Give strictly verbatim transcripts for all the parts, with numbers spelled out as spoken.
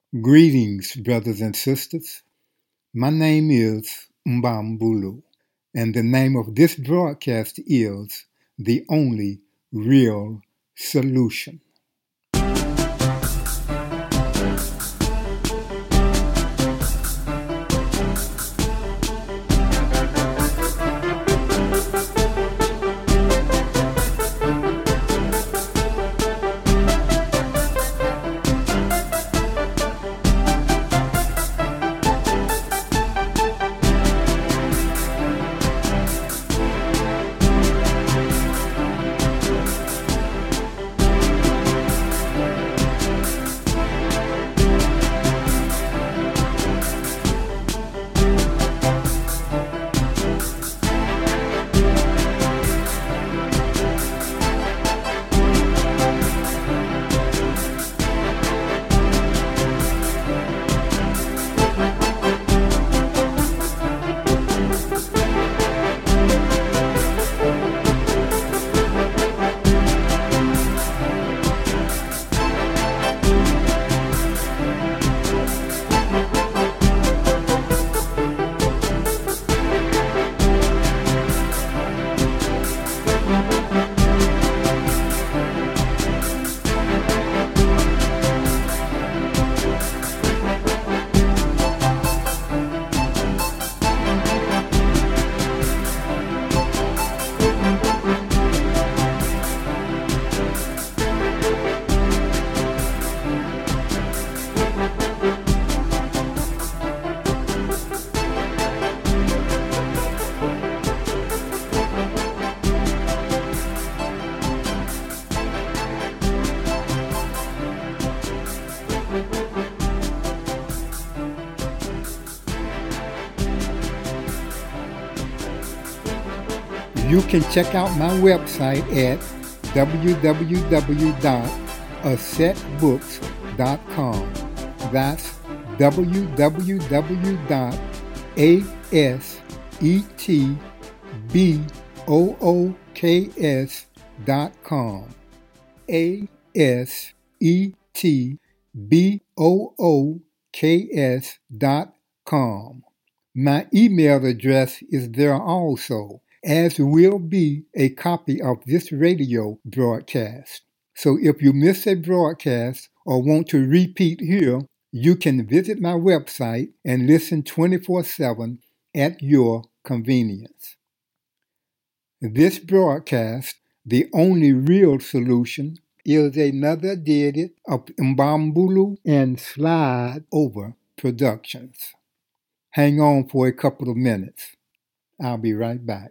Greetings, brothers and sisters. My name is Mbambulu, and the name of this broadcast is The Only Real Solution. You can check out my website at w w w dot asset books dot com. That's w w w dot asset dot com. A S E T B O O K S dot com. My email address is there also, as will be a copy of this radio broadcast. So if you miss a broadcast or want to repeat here, you can visit my website and listen twenty-four seven at your convenience. This broadcast, The Only Real Solution, is another edit of Mbambulu and Slide Over Productions. Hang on for a couple of minutes. I'll be right back.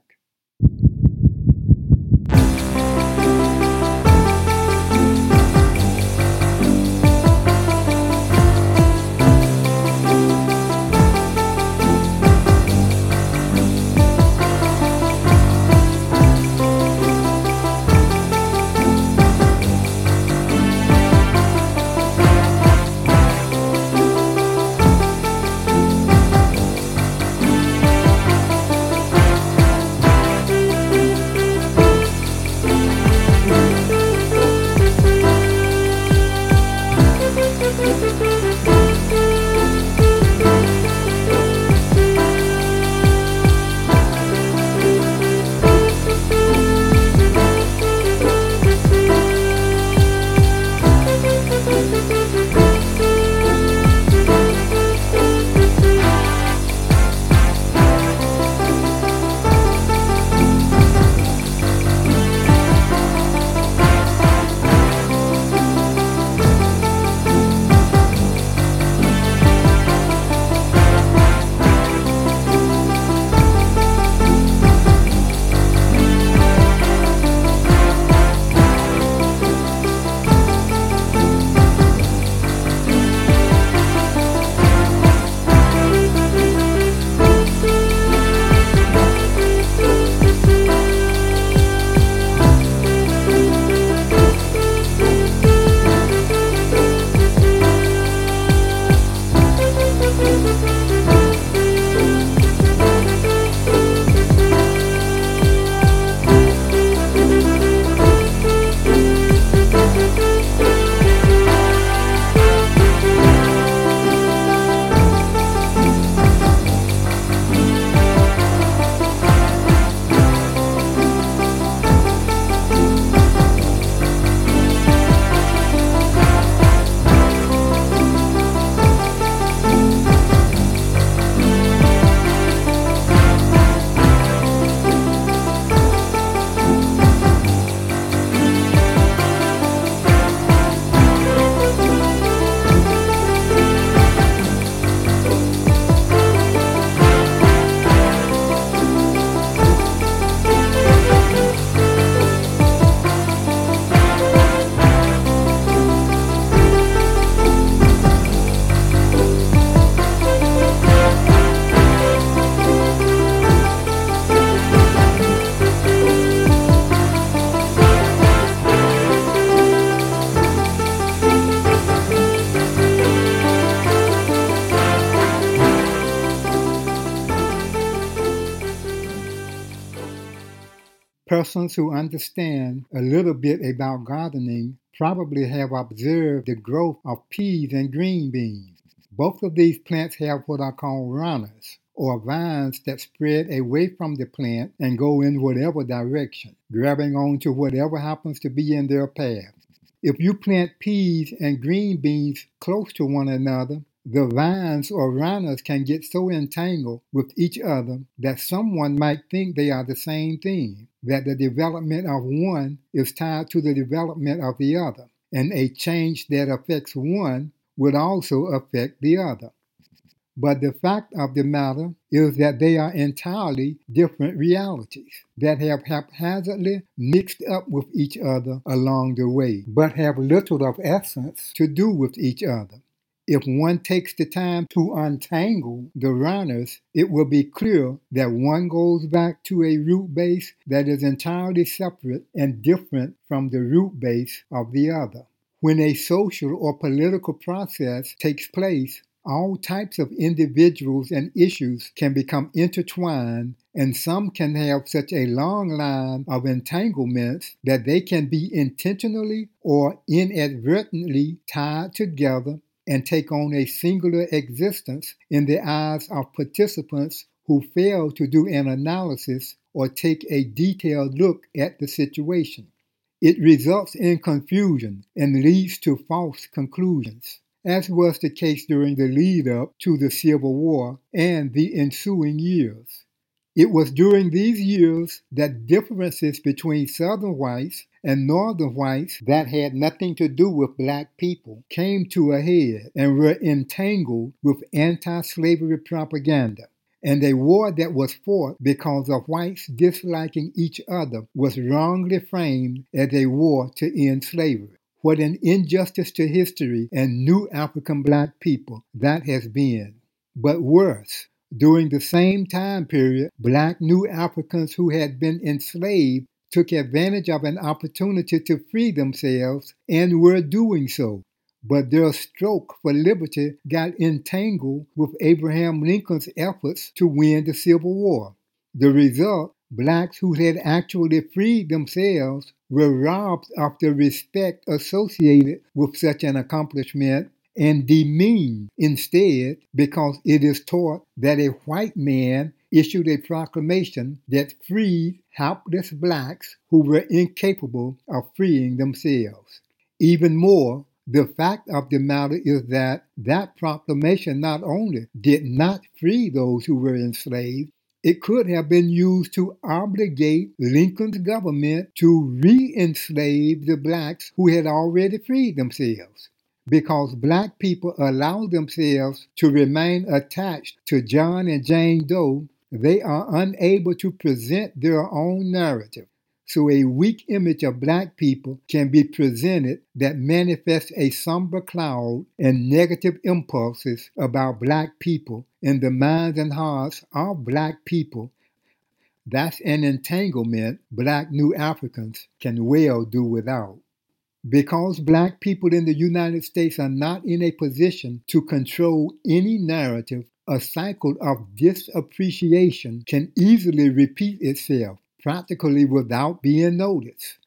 Persons who understand a little bit about gardening probably have observed the growth of peas and green beans. Both of these plants have what are called runners, or vines that spread away from the plant and go in whatever direction, grabbing onto whatever happens to be in their path. If you plant peas and green beans close to one another, the vines or runners can get so entangled with each other that someone might think they are the same thing, that the development of one is tied to the development of the other, and a change that affects one would also affect the other. But the fact of the matter is that they are entirely different realities that have haphazardly mixed up with each other along the way, but have little of essence to do with each other. If one takes the time to untangle the runners, it will be clear that one goes back to a root base that is entirely separate and different from the root base of the other. When a social or political process takes place, all types of individuals and issues can become intertwined, and some can have such a long line of entanglements that they can be intentionally or inadvertently tied together and take on a singular existence in the eyes of participants who fail to do an analysis or take a detailed look at the situation. It results in confusion and leads to false conclusions, as was the case during the lead-up to the Civil War and the ensuing years. It was during these years that differences between Southern whites and Northern whites that had nothing to do with black people came to a head and were entangled with anti-slavery propaganda. And a war that was fought because of whites disliking each other was wrongly framed as a war to end slavery. What an injustice to history and new African black people that has been. But worse, during the same time period, black new Africans who had been enslaved took advantage of an opportunity to free themselves and were doing so. But their stroke for liberty got entangled with Abraham Lincoln's efforts to win the Civil War. The result, blacks who had actually freed themselves were robbed of the respect associated with such an accomplishment and demeaned instead because it is taught that a white man issued a proclamation that freed helpless blacks who were incapable of freeing themselves. Even more, the fact of the matter is that that proclamation not only did not free those who were enslaved, it could have been used to obligate Lincoln's government to re-enslave the blacks who had already freed themselves. Because black people allowed themselves to remain attached to John and Jane Doe, they are unable to present their own narrative. So a weak image of black people can be presented that manifests a somber cloud and negative impulses about black people in the minds and hearts of black people. That's an entanglement black new Africans can well do without. Because black people in the United States are not in a position to control any narrative, a cycle of disappreciation can easily repeat itself, practically without being noticed.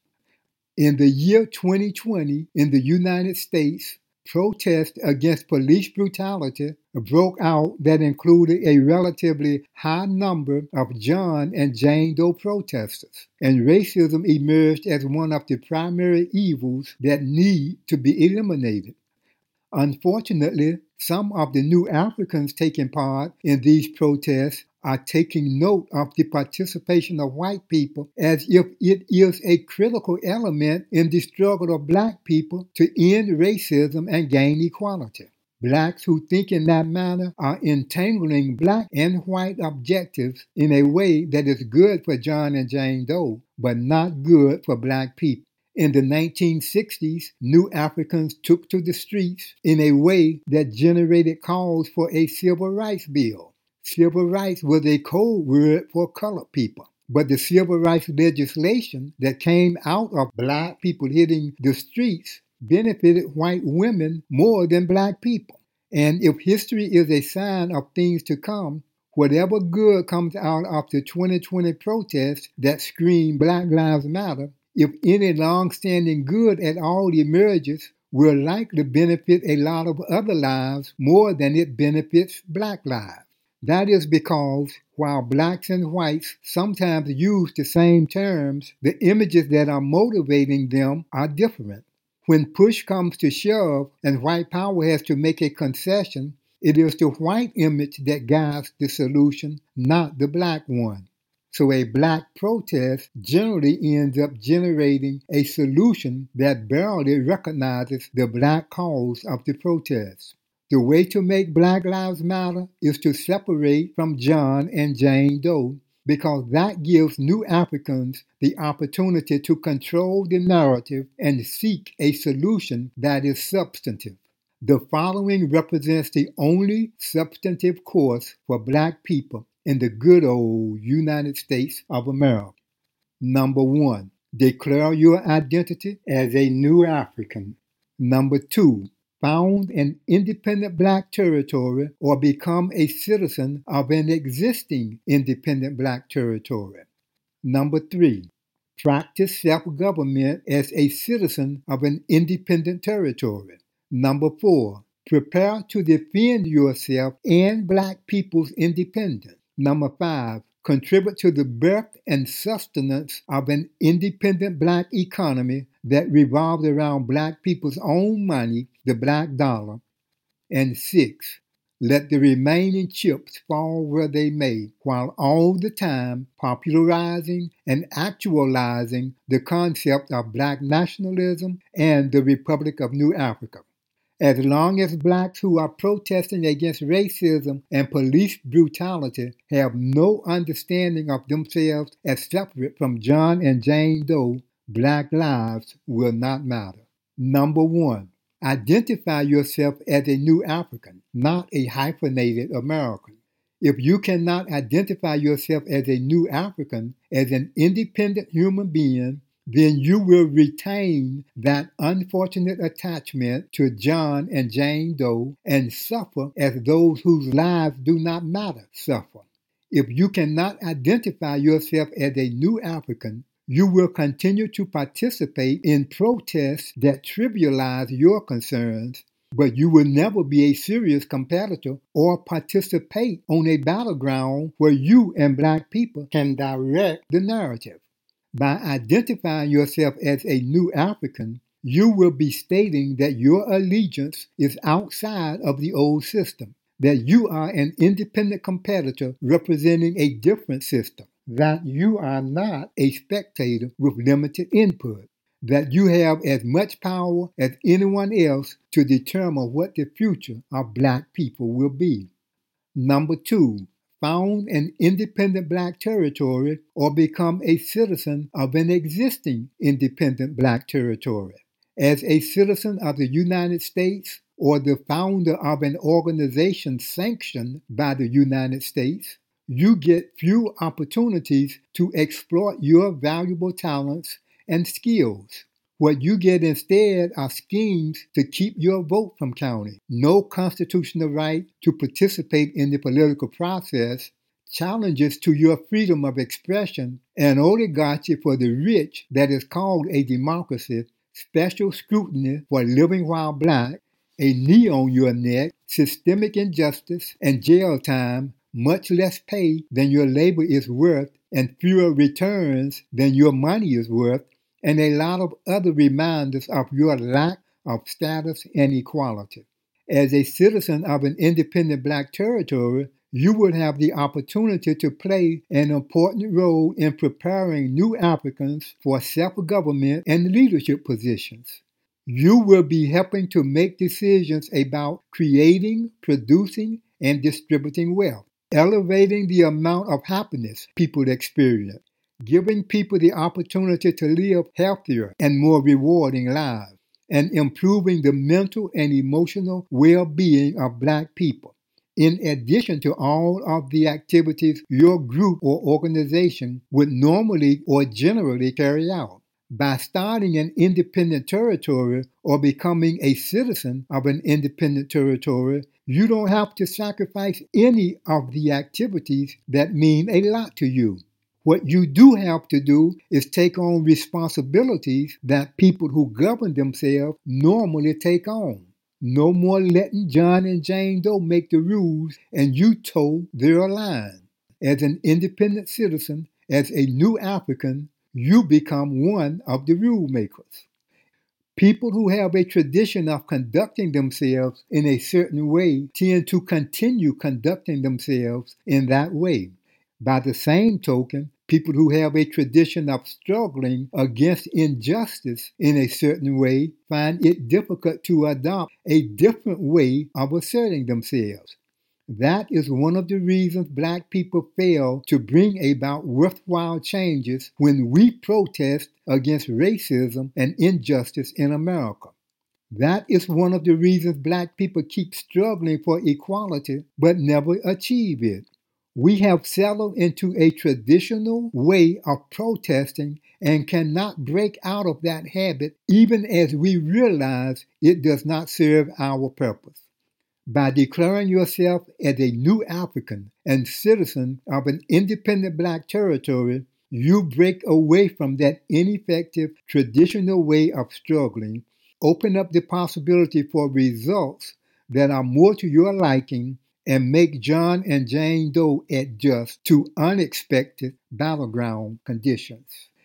In the year twenty twenty, in the United States, protests against police brutality broke out that included a relatively high number of John and Jane Doe protesters, and racism emerged as one of the primary evils that need to be eliminated. Unfortunately, some of the new Africans taking part in these protests are taking note of the participation of white people as if it is a critical element in the struggle of black people to end racism and gain equality. Blacks who think in that manner are entangling black and white objectives in a way that is good for John and Jane Doe, but not good for black people. In the nineteen sixties, new Africans took to the streets in a way that generated calls for a civil rights bill. Civil rights was a code word for colored people. But the civil rights legislation that came out of black people hitting the streets benefited white women more than black people. And if history is a sign of things to come, Whatever good comes out of the twenty twenty protests that scream Black Lives Matter, if any long-standing good at all emerges, will likely benefit a lot of other lives more than it benefits Black lives. That is because while blacks and whites sometimes use the same terms, the images that are motivating them are different. When push comes to shove and white power has to make a concession, it is the white image that guides the solution, not the black one. So a black protest generally ends up generating a solution that barely recognizes the black cause of the protest. The way to make Black Lives Matter is to separate from John and Jane Doe, because that gives new Africans the opportunity to control the narrative and seek a solution that is substantive. The following represents the only substantive course for black people in the good old United States of America. Number one, declare your identity as a new African. Number two, found an independent black territory or become a citizen of an existing independent black territory. Number three, practice self-government as a citizen of an independent territory. Number four, prepare to defend yourself and black people's independence. Number five, contribute to the birth and sustenance of an independent black economy that revolves around black people's own money, the black dollar. And six, let the remaining chips fall where they may, while all the time popularizing and actualizing the concept of black nationalism and the Republic of New Africa. As long as blacks who are protesting against racism and police brutality have no understanding of themselves as separate from John and Jane Doe, black lives will not matter. Number one, identify yourself as a new African, not a hyphenated American. If you cannot identify yourself as a new African, as an independent human being, then you will retain that unfortunate attachment to John and Jane Doe and suffer as those whose lives do not matter suffer. If you cannot identify yourself as a new African, you will continue to participate in protests that trivialize your concerns, but you will never be a serious competitor or participate on a battleground where you and black people can direct the narrative. By identifying yourself as a new African, you will be stating that your allegiance is outside of the old system, that you are an independent competitor representing a different system, that you are not a spectator with limited input, that you have as much power as anyone else to determine what the future of black people will be. Number two, found an independent black territory or become a citizen of an existing independent black territory. As a citizen of the United States or the founder of an organization sanctioned by the United States, you get few opportunities to exploit your valuable talents and skills. What you get instead are schemes to keep your vote from counting, no constitutional right to participate in the political process, challenges to your freedom of expression, an oligarchy for the rich that is called a democracy, special scrutiny for living while black, a knee on your neck, systemic injustice, and jail time, much less pay than your labor is worth, and fewer returns than your money is worth, and a lot of other reminders of your lack of status and equality. As a citizen of an independent black territory, you would have the opportunity to play an important role in preparing new Africans for self-government and leadership positions. You will be helping to make decisions about creating, producing, and distributing wealth, elevating the amount of happiness people experience, giving people the opportunity to live healthier and more rewarding lives, and improving the mental and emotional well-being of black people, in addition to all of the activities your group or organization would normally or generally carry out. By starting an independent territory or becoming a citizen of an independent territory, you don't have to sacrifice any of the activities that mean a lot to you. What you do have to do is take on responsibilities that people who govern themselves normally take on. No more letting John and Jane Doe make the rules and you toe their line. As an independent citizen, as a new African, you become one of the rule makers. People who have a tradition of conducting themselves in a certain way tend to continue conducting themselves in that way. By the same token, people who have a tradition of struggling against injustice in a certain way find it difficult to adopt a different way of asserting themselves. That is one of the reasons Black people fail to bring about worthwhile changes when we protest against racism and injustice in America. That is one of the reasons Black people keep struggling for equality but never achieve it. We have settled into a traditional way of protesting and cannot break out of that habit even as we realize it does not serve our purpose. By declaring yourself as a new African and citizen of an independent Black territory, you break away from that ineffective traditional way of struggling, open up the possibility for results that are more to your liking, and make John and Jane Doe adjust to unexpected battleground conditions.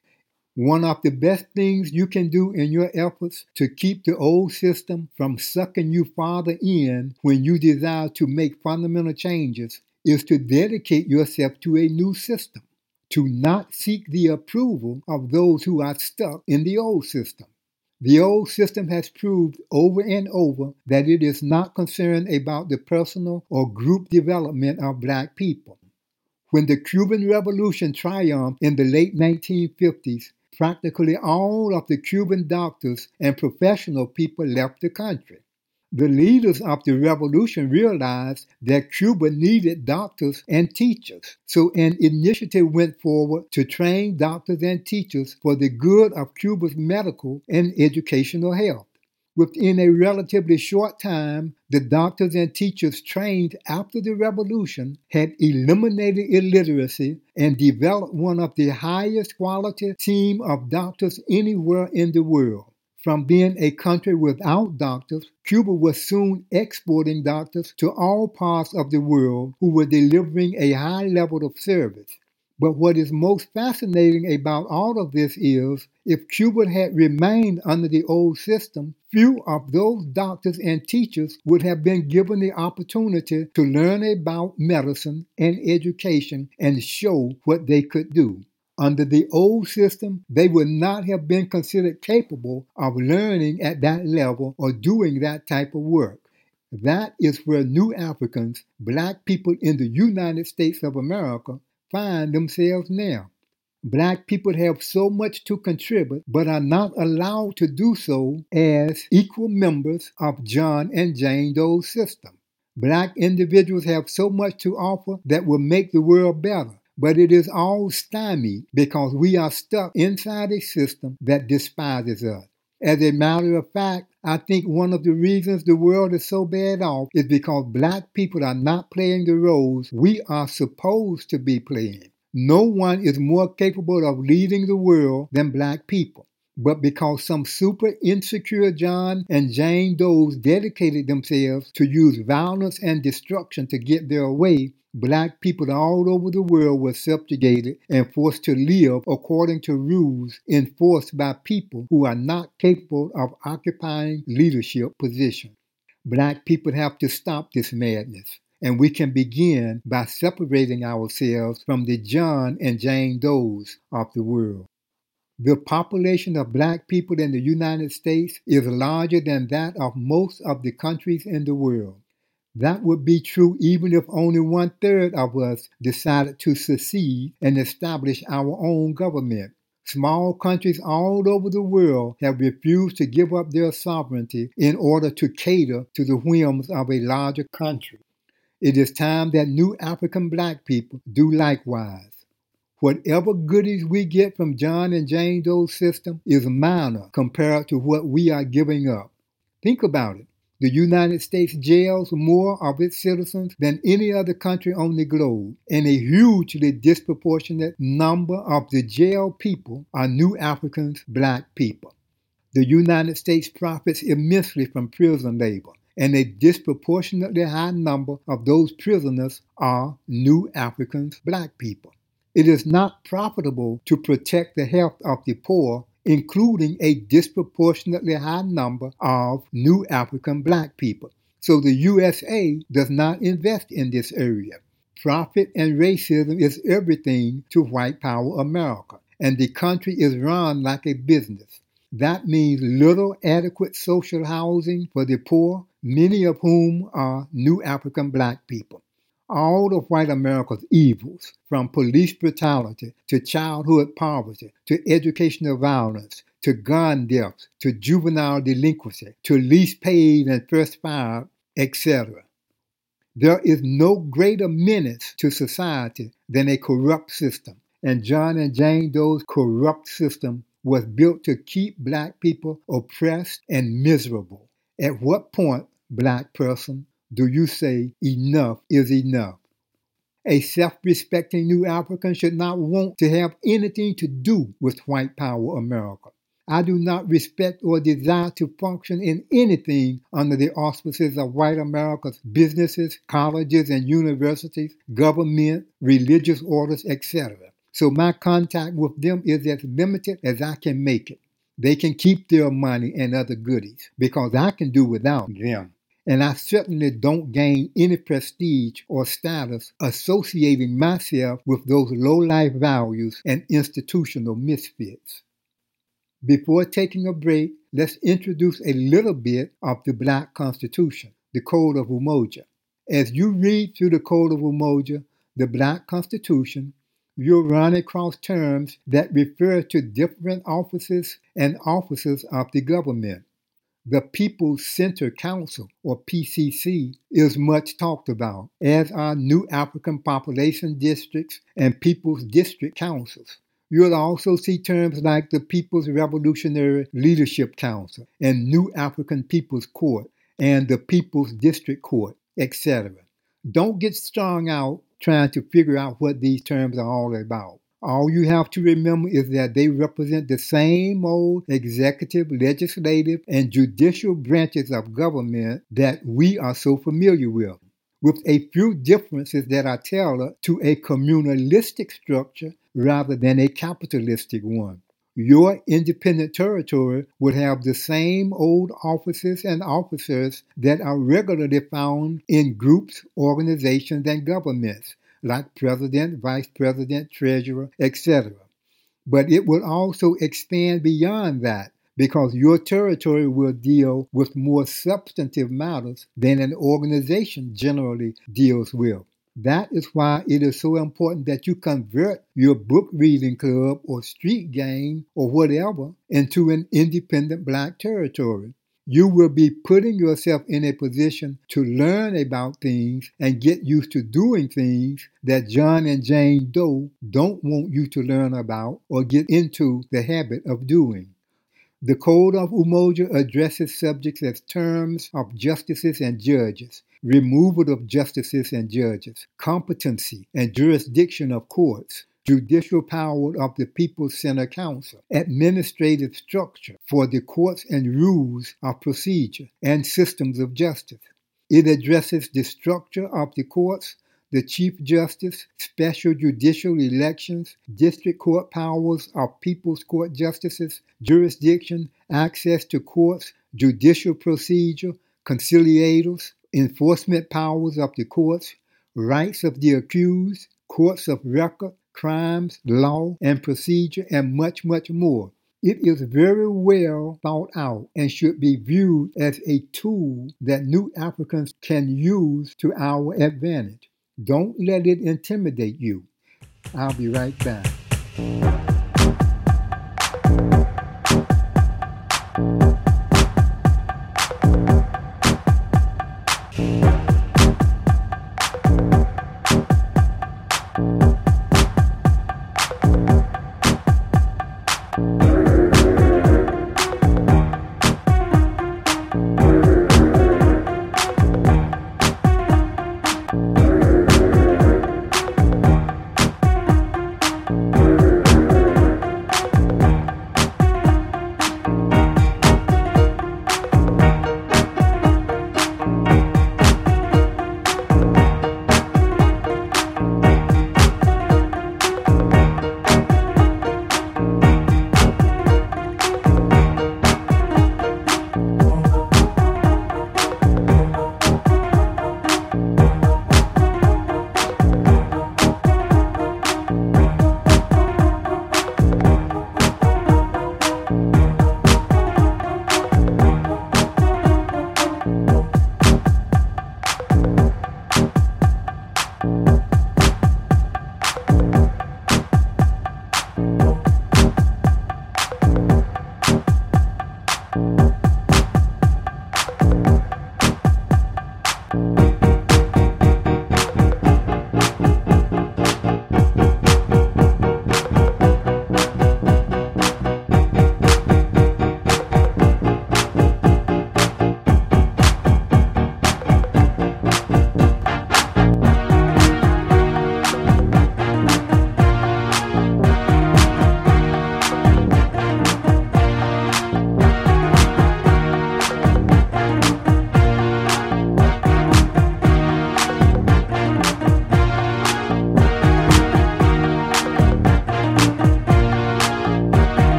One of the best things you can do in your efforts to keep the old system from sucking you farther in when you desire to make fundamental changes is to dedicate yourself to a new system, to not seek the approval of those who are stuck in the old system. The old system has proved over and over that it is not concerned about the personal or group development of Black people. When the Cuban Revolution triumphed in the late nineteen fifties, practically all of the Cuban doctors and professional people left the country. The leaders of the revolution realized that Cuba needed doctors and teachers, so an initiative went forward to train doctors and teachers for the good of Cuba's medical and educational health. Within a relatively short time, the doctors and teachers trained after the revolution had eliminated illiteracy and developed one of the highest quality team of doctors anywhere in the world. From being a country without doctors, Cuba was soon exporting doctors to all parts of the world who were delivering a high level of service. But what is most fascinating about all of this is, if Cuba had remained under the old system, few of those doctors and teachers would have been given the opportunity to learn about medicine and education and show what they could do. Under the old system, they would not have been considered capable of learning at that level or doing that type of work. That is where new Africans, Black people in the United States of America, find themselves now. Black people have so much to contribute, but are not allowed to do so as equal members of John and Jane Doe's system. Black individuals have so much to offer that will make the world better. But it is all stymied because we are stuck inside a system that despises us. As a matter of fact, I think one of the reasons the world is so bad off is because Black people are not playing the roles we are supposed to be playing. No one is more capable of leading the world than Black people. But because some super insecure John and Jane Does dedicated themselves to use violence and destruction to get their way, Black people all over the world were subjugated and forced to live according to rules enforced by people who are not capable of occupying leadership positions. Black people have to stop this madness, and we can begin by separating ourselves from the John and Jane Does of the world. The population of Black people in the United States is larger than that of most of the countries in the world. That would be true even if only one-third of us decided to secede and establish our own government. Small countries all over the world have refused to give up their sovereignty in order to cater to the whims of a larger country. It is time that new African Black people do likewise. Whatever goodies we get from John and Jane Doe's system is minor compared to what we are giving up. Think about it. The United States jails more of its citizens than any other country on the globe, and a hugely disproportionate number of the jail people are new Africans, black people. The United States profits immensely from prison labor, and a disproportionately high number of those prisoners are new Africans, black people. It is not profitable to protect the health of the poor, including a disproportionately high number of new African black people. So the U S A does not invest in this area. Profit and racism is everything to white power America, and the country is run like a business. That means little adequate social housing for the poor, many of whom are new African black people. All of white America's evils, from police brutality to childhood poverty to educational violence to gun deaths to juvenile delinquency to least paid and first fired, et cetera. There is no greater menace to society than a corrupt system, and John and Jane Doe's corrupt system was built to keep black people oppressed and miserable. At what point, black person, do you say enough is enough? A self-respecting new African should not want to have anything to do with white power America. I do not respect or desire to function in anything under the auspices of white America's businesses, colleges and universities, government, religious orders, et cetera. So my contact with them is as limited as I can make it. They can keep their money and other goodies because I can do without them. And I certainly don't gain any prestige or status associating myself with those low-life values and institutional misfits. Before taking a break, let's introduce a little bit of the Black Constitution, the Code of Umoja. As you read through the Code of Umoja, the Black Constitution, you'll run across terms that refer to different offices and officers of the government. The People's Center Council, or P C C, is much talked about, as are new African population districts and People's District Councils. You'll also see terms like the People's Revolutionary Leadership Council and New African People's Court and the People's District Court, et cetera. Don't get strung out trying to figure out what these terms are all about. All you have to remember is that they represent the same old executive, legislative, and judicial branches of government that we are so familiar with, with a few differences that are tailored to a communalistic structure rather than a capitalistic one. Your independent territory would have the same old offices and officers that are regularly found in groups, organizations, and governments, like president, vice president, treasurer, et cetera. But it will also expand beyond that because your territory will deal with more substantive matters than an organization generally deals with. That is why it is so important that you convert your book reading club or street gang or whatever into an independent black territory. You will be putting yourself in a position to learn about things and get used to doing things that John and Jane Doe don't want you to learn about or get into the habit of doing. The Code of Umoja addresses subjects as terms of justices and judges, removal of justices and judges, competency and jurisdiction of courts, judicial power of the People's Center Council, administrative structure for the courts and rules of procedure, and systems of justice. It addresses the structure of the courts, the Chief Justice, special judicial elections, district court powers of People's Court justices, jurisdiction, access to courts, judicial procedure, conciliators, enforcement powers of the courts, rights of the accused, courts of record, crimes, law, and procedure, and much, much more. It is very well thought out and should be viewed as a tool that new Africans can use to our advantage. Don't let it intimidate you. I'll be right back.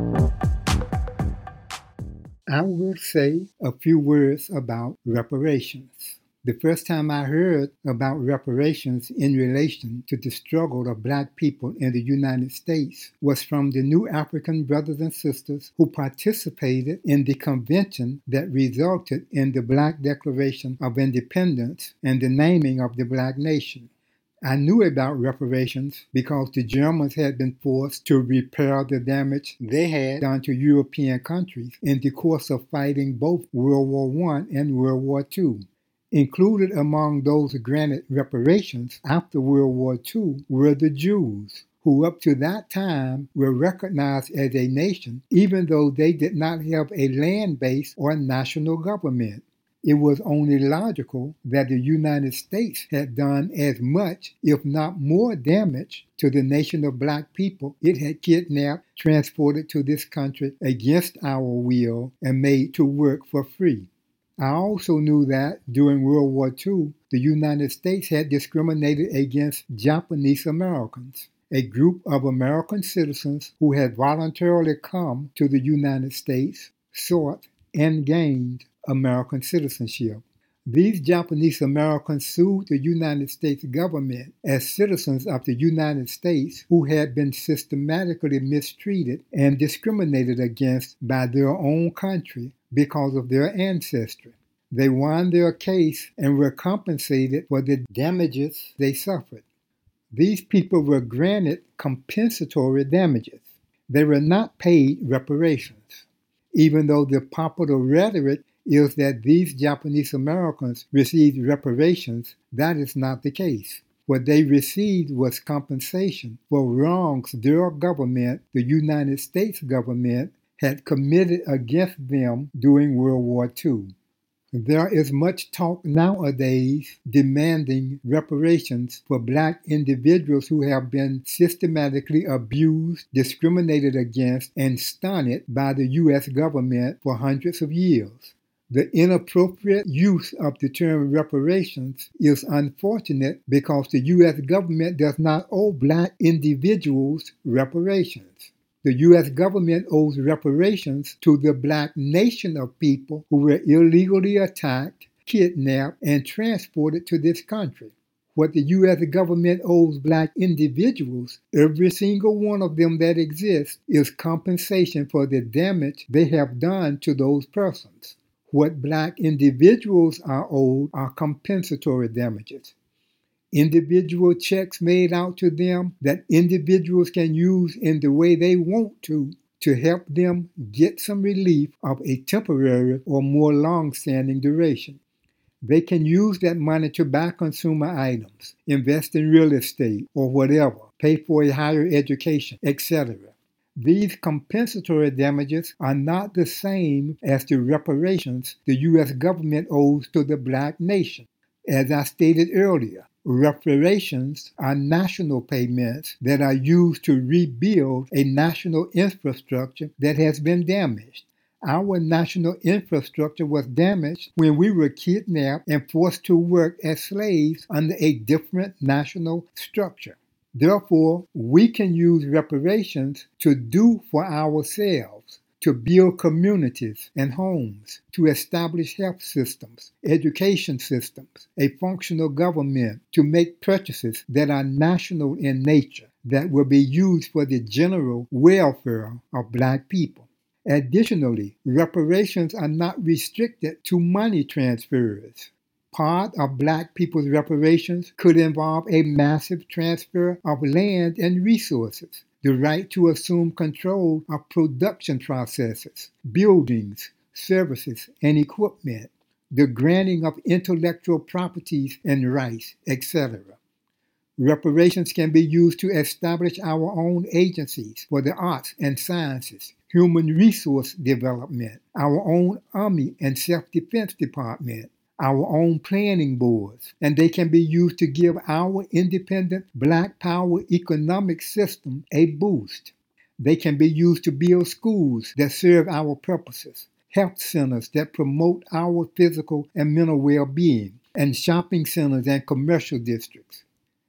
I will say a few words about reparations. The first time I heard about reparations in relation to the struggle of Black people in the United States was from the new African brothers and sisters who participated in the convention that resulted in the Black Declaration of Independence and the naming of the Black nation. I knew about reparations because the Germans had been forced to repair the damage they had done to European countries in the course of fighting both World War One and World War Two. Included among those granted reparations after World War Two were the Jews, who up to that time were recognized as a nation even though they did not have a land base or national government. It was only logical that the United States had done as much, if not more, damage to the nation of Black people it had kidnapped, transported to this country against our will, and made to work for free. I also knew that during World War Two, the United States had discriminated against Japanese Americans, a group of American citizens who had voluntarily come to the United States, sought, and gained American citizenship. These Japanese Americans sued the United States government as citizens of the United States who had been systematically mistreated and discriminated against by their own country because of their ancestry. They won their case and were compensated for the damages they suffered. These people were granted compensatory damages. They were not paid reparations, even though the popular rhetoric is that these Japanese Americans received reparations. That is not the case. What they received was compensation for wrongs their government, the United States government, had committed against them during World War Two. There is much talk nowadays demanding reparations for Black individuals who have been systematically abused, discriminated against, and stunned by the U S government for hundreds of years. The inappropriate use of the term reparations is unfortunate because the U S government does not owe Black individuals reparations. The U S government owes reparations to the Black nation of people who were illegally attacked, kidnapped, and transported to this country. What the U S government owes Black individuals, every single one of them that exists, is compensation for the damage they have done to those persons. What Black individuals are owed are compensatory damages. Individual checks made out to them that individuals can use in the way they want to, to help them get some relief of a temporary or more long-standing duration. They can use that money to buy consumer items, invest in real estate or whatever, pay for a higher education, et cetera. These compensatory damages are not the same as the reparations the U S government owes to the Black nation. As I stated earlier, reparations are national payments that are used to rebuild a national infrastructure that has been damaged. Our national infrastructure was damaged when we were kidnapped and forced to work as slaves under a different national structure. Therefore, we can use reparations to do for ourselves, to build communities and homes, to establish health systems, education systems, a functional government, to make purchases that are national in nature, that will be used for the general welfare of Black people. Additionally, reparations are not restricted to money transfers. Part of Black people's reparations could involve a massive transfer of land and resources, the right to assume control of production processes, buildings, services, and equipment, the granting of intellectual properties and rights, et cetera. Reparations can be used to establish our own agencies for the arts and sciences, human resource development, our own Army and Self-Defense Department, our own planning boards, and they can be used to give our independent Black power economic system a boost. They can be used to build schools that serve our purposes, health centers that promote our physical and mental well-being, and shopping centers and commercial districts.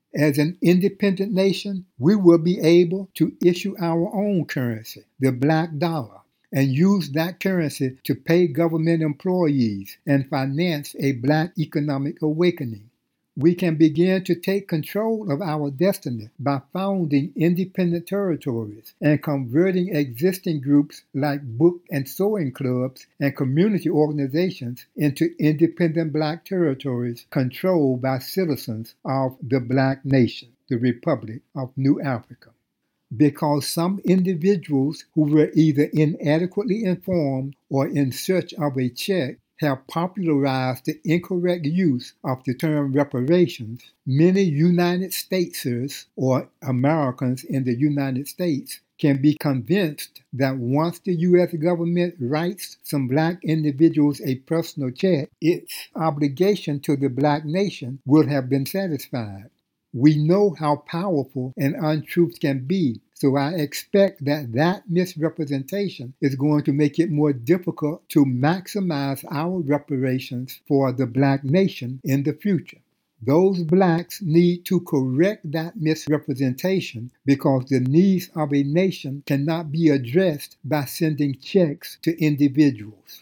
As an independent nation, we will be able to issue our own currency, the black dollar, and use that currency to pay government employees and finance a black economic awakening. We can begin to take control of our destiny by founding independent territories and converting existing groups like book and sewing clubs and community organizations into independent black territories controlled by citizens of the black nation, the Republic of New Africa. Because some individuals who were either inadequately informed or in search of a check have popularized the incorrect use of the term reparations, many United Statesers or Americans in the United States can be convinced that once the U S government writes some black individuals a personal check, its obligation to the black nation will have been satisfied. We know how powerful an untruth can be, so I expect that that misrepresentation is going to make it more difficult to maximize our reparations for the black nation in the future. Those blacks need to correct that misrepresentation because the needs of a nation cannot be addressed by sending checks to individuals.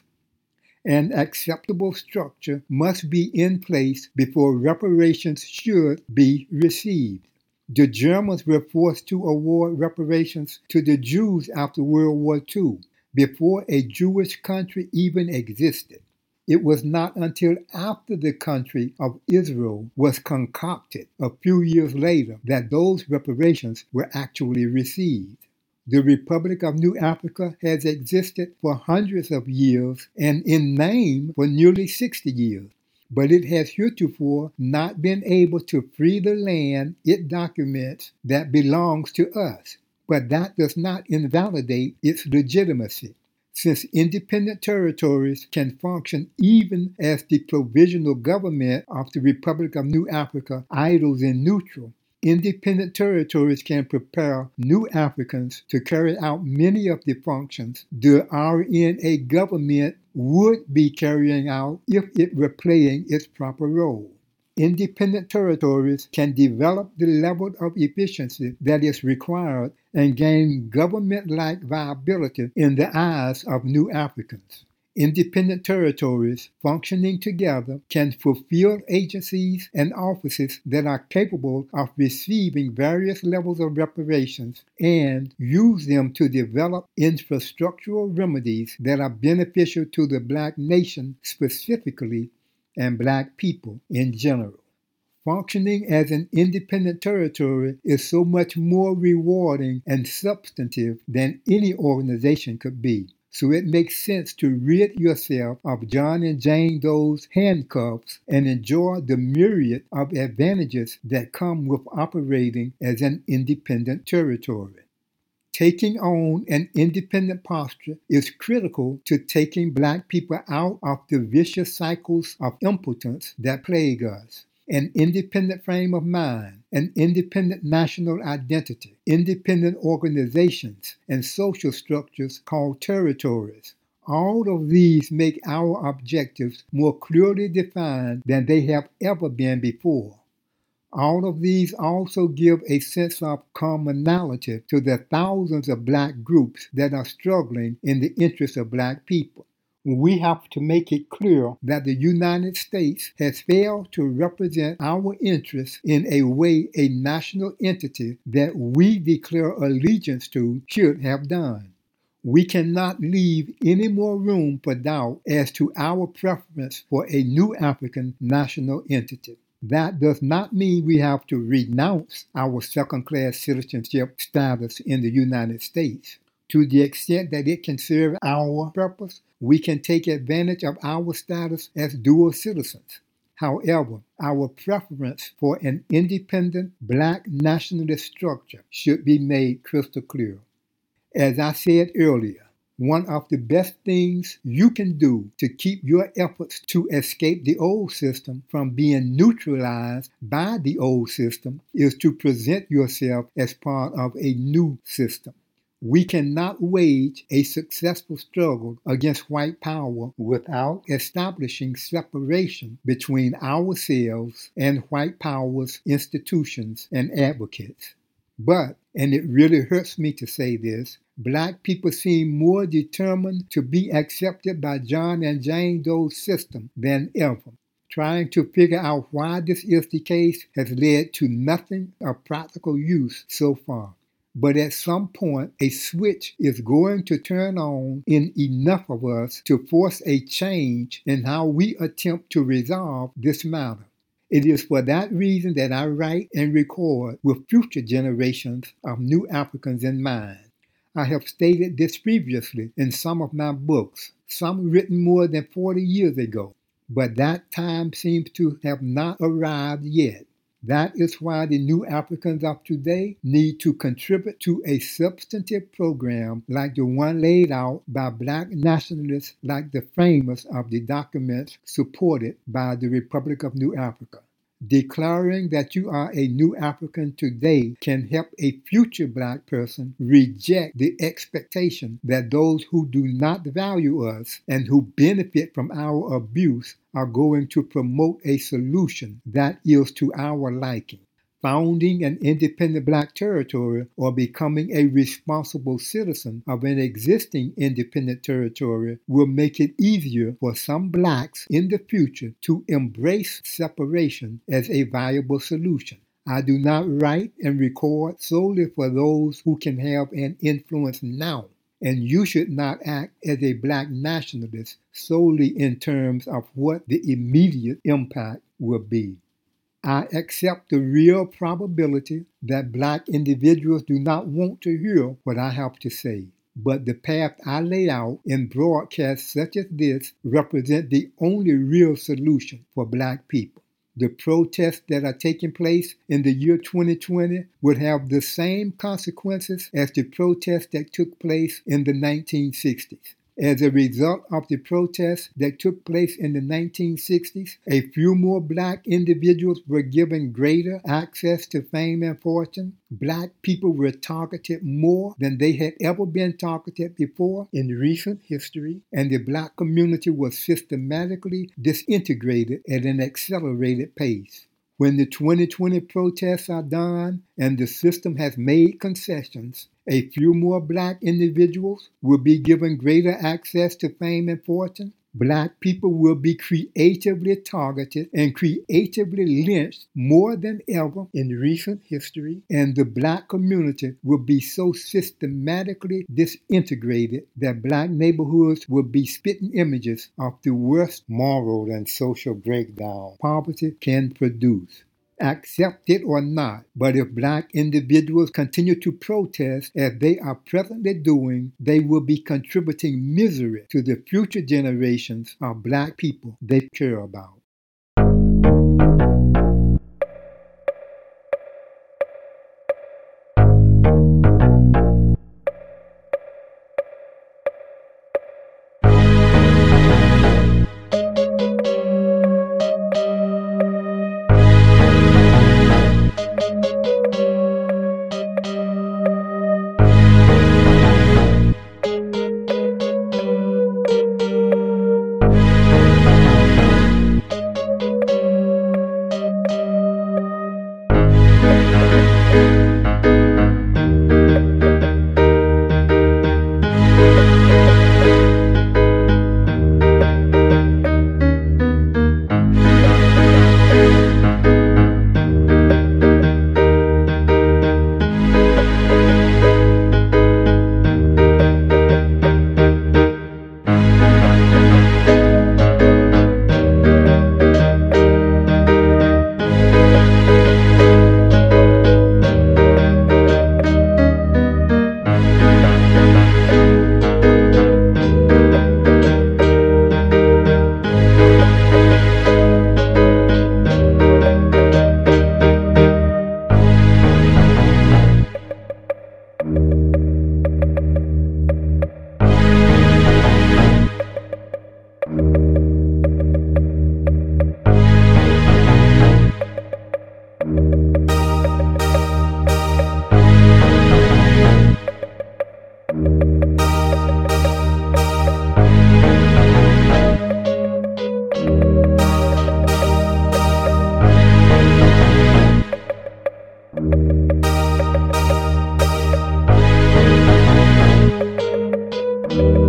An acceptable structure must be in place before reparations should be received. The Germans were forced to award reparations to the Jews after World War Two, before a Jewish country even existed. It was not until after the country of Israel was concocted a few years later that those reparations were actually received. The Republic of New Africa has existed for hundreds of years and in name for nearly sixty years, but it has heretofore not been able to free the land it documents that belongs to us. But that does not invalidate its legitimacy, since independent territories can function even as the provisional government of the Republic of New Africa idles in neutral. Independent territories can prepare new Africans to carry out many of the functions the R N A government would be carrying out if it were playing its proper role. Independent territories can develop the level of efficiency that is required and gain government-like viability in the eyes of new Africans. Independent territories functioning together can fulfill agencies and offices that are capable of receiving various levels of reparations and use them to develop infrastructural remedies that are beneficial to the black nation specifically and black people in general. Functioning as an independent territory is so much more rewarding and substantive than any organization could be. So it makes sense to rid yourself of John and Jane Doe's handcuffs and enjoy the myriad of advantages that come with operating as an independent territory. Taking on an independent posture is critical to taking black people out of the vicious cycles of impotence that plague us. An independent frame of mind, an independent national identity, independent organizations, and social structures called territories. All of these make our objectives more clearly defined than they have ever been before. All of these also give a sense of commonality to the thousands of black groups that are struggling in the interest of black people. We have to make it clear that the United States has failed to represent our interests in a way a national entity that we declare allegiance to should have done. We cannot leave any more room for doubt as to our preference for a new African national entity. That does not mean we have to renounce our second-class citizenship status in the United States. To the extent that it can serve our purpose, we can take advantage of our status as dual citizens. However, our preference for an independent black nationalist structure should be made crystal clear. As I said earlier, one of the best things you can do to keep your efforts to escape the old system from being neutralized by the old system is to present yourself as part of a new system. We cannot wage a successful struggle against white power without establishing separation between ourselves and white power's institutions and advocates. But, and it really hurts me to say this, Black people seem more determined to be accepted by John and Jane Doe's system than ever. Trying to figure out why this is the case has led to nothing of practical use so far. But at some point, a switch is going to turn on in enough of us to force a change in how we attempt to resolve this matter. It is for that reason that I write and record with future generations of new Africans in mind. I have stated this previously in some of my books, some written more than forty years ago, but that time seems to have not arrived yet. That is why the new Africans of today need to contribute to a substantive program like the one laid out by Black nationalists like the framers of the documents supported by the Republic of New Africa. Declaring that you are a new African today can help a future Black person reject the expectation that those who do not value us and who benefit from our abuse are going to promote a solution that is to our liking. Founding an independent Black territory or becoming a responsible citizen of an existing independent territory will make it easier for some Blacks in the future to embrace separation as a viable solution. I do not write and record solely for those who can have an influence now, and you should not act as a Black nationalist solely in terms of what the immediate impact will be. I accept the real probability that Black individuals do not want to hear what I have to say, but the path I lay out in broadcasts such as this represent the only real solution for Black people. The protests that are taking place in the year twenty twenty would have the same consequences as the protests that took place in the nineteen sixties. As a result of the protests that took place in the nineteen sixties, a few more Black individuals were given greater access to fame and fortune. Black people were targeted more than they had ever been targeted before in recent history, and the Black community was systematically disintegrated at an accelerated pace. When the twenty twenty protests are done and the system has made concessions, a few more Black individuals will be given greater access to fame and fortune. Black people will be creatively targeted and creatively lynched more than ever in recent history, and the Black community will be so systematically disintegrated that Black neighborhoods will be spitting images of the worst moral and social breakdown poverty can produce. Accept it or not, but if Black individuals continue to protest as they are presently doing, they will be contributing misery to the future generations of Black people they care about.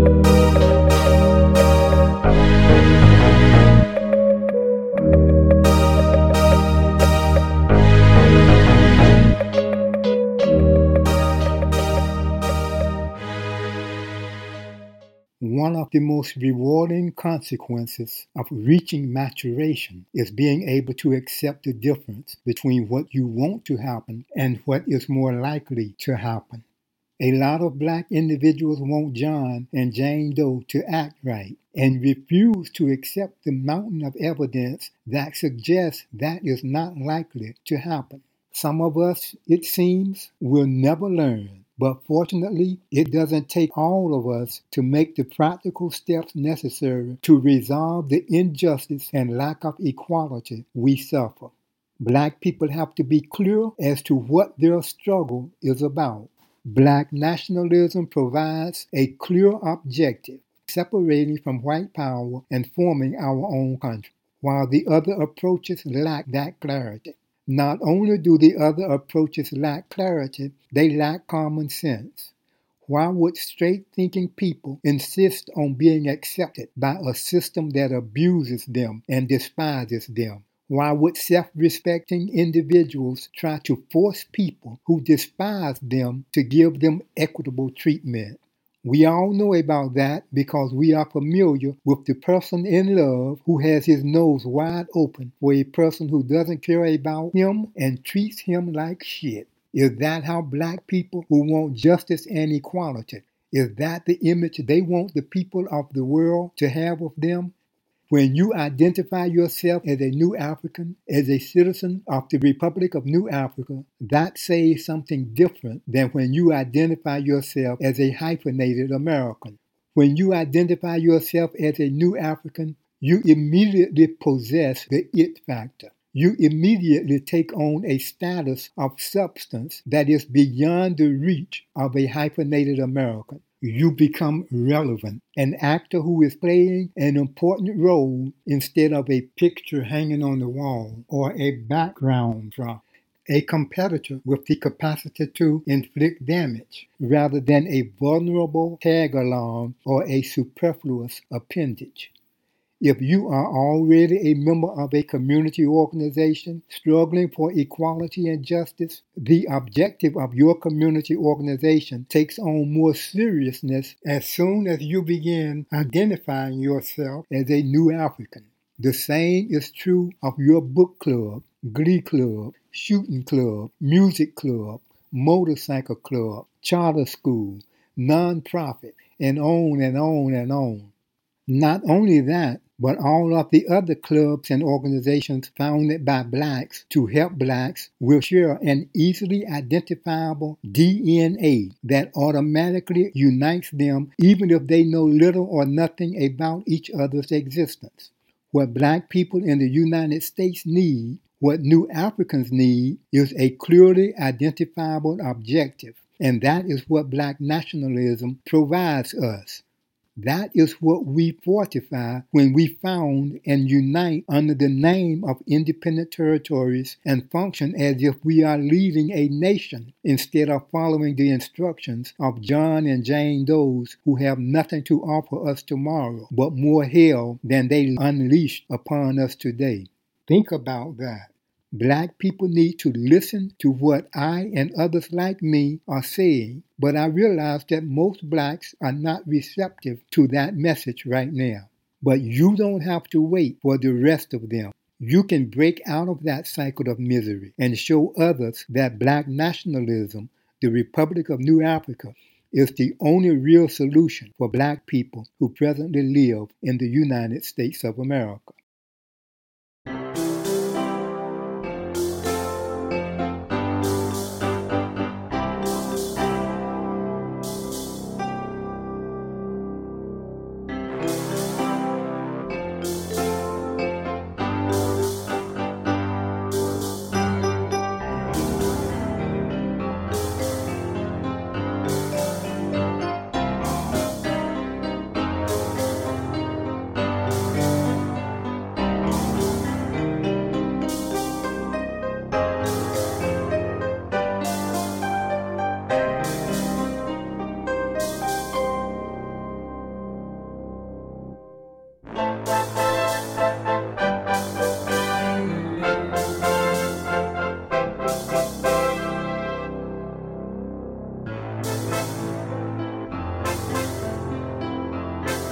One of the most rewarding consequences of reaching maturation is being able to accept the difference between what you want to happen and what is more likely to happen. A lot of black individuals want John and Jane Doe to act right and refuse to accept the mountain of evidence that suggests that is not likely to happen. Some of us, it seems, will never learn. But fortunately, it doesn't take all of us to make the practical steps necessary to resolve the injustice and lack of equality we suffer. Black people have to be clear as to what their struggle is about. Black nationalism provides a clear objective, separating from white power and forming our own country, while the other approaches lack that clarity. Not only do the other approaches lack clarity, they lack common sense. Why would straight-thinking people insist on being accepted by a system that abuses them and despises them? Why would self-respecting individuals try to force people who despise them to give them equitable treatment? We all know about that because we are familiar with the person in love who has his nose wide open for a person who doesn't care about him and treats him like shit. Is that how black people who want justice and equality, is that the image they want the people of the world to have of them? When you identify yourself as a New African, as a citizen of the Republic of New Africa, that says something different than when you identify yourself as a hyphenated American. When you identify yourself as a New African, you immediately possess the it factor. You immediately take on a status of substance that is beyond the reach of a hyphenated American. You become relevant, an actor who is playing an important role instead of a picture hanging on the wall or a background drop, a competitor with the capacity to inflict damage rather than a vulnerable tag-along or a superfluous appendage. If you are already a member of a community organization struggling for equality and justice, the objective of your community organization takes on more seriousness as soon as you begin identifying yourself as a New African. The same is true of your book club, glee club, shooting club, music club, motorcycle club, charter school, nonprofit, and on and on and on. Not only that, but all of the other clubs and organizations founded by blacks to help blacks will share an easily identifiable D N A that automatically unites them even if they know little or nothing about each other's existence. What black people in the United States need, what New Africans need, is a clearly identifiable objective, and that is what black nationalism provides us. That is what we fortify when we found and unite under the name of independent territories and function as if we are leading a nation instead of following the instructions of John and Jane Does who have nothing to offer us tomorrow but more hell than they unleashed upon us today. Think about that. Black people need to listen to what I and others like me are saying, but I realize that most blacks are not receptive to that message right now. But you don't have to wait for the rest of them. You can break out of that cycle of misery and show others that black nationalism, the Republic of New Africa, is the only real solution for black people who presently live in the United States of America.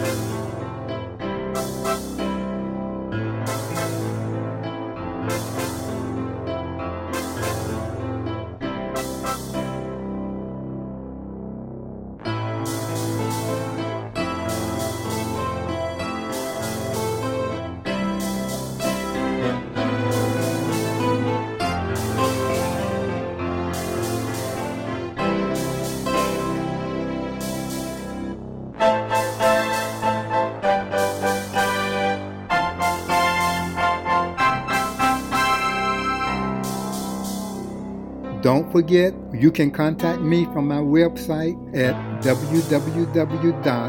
Don't forget, you can contact me from my website at w w w dot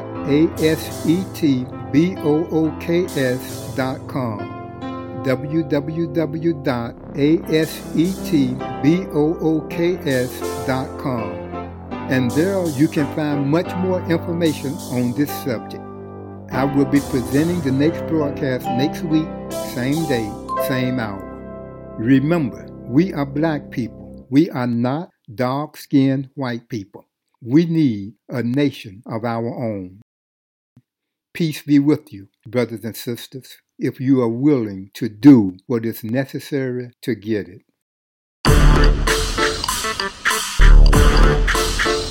asetbooks dot com. w w w dot asetbooks dot com. And there you can find much more information on this subject. I will be presenting the next broadcast next week, same day, same hour. Remember, we are black people. We are not dark-skinned white people. We need a nation of our own. Peace be with you, brothers and sisters, if you are willing to do what is necessary to get it.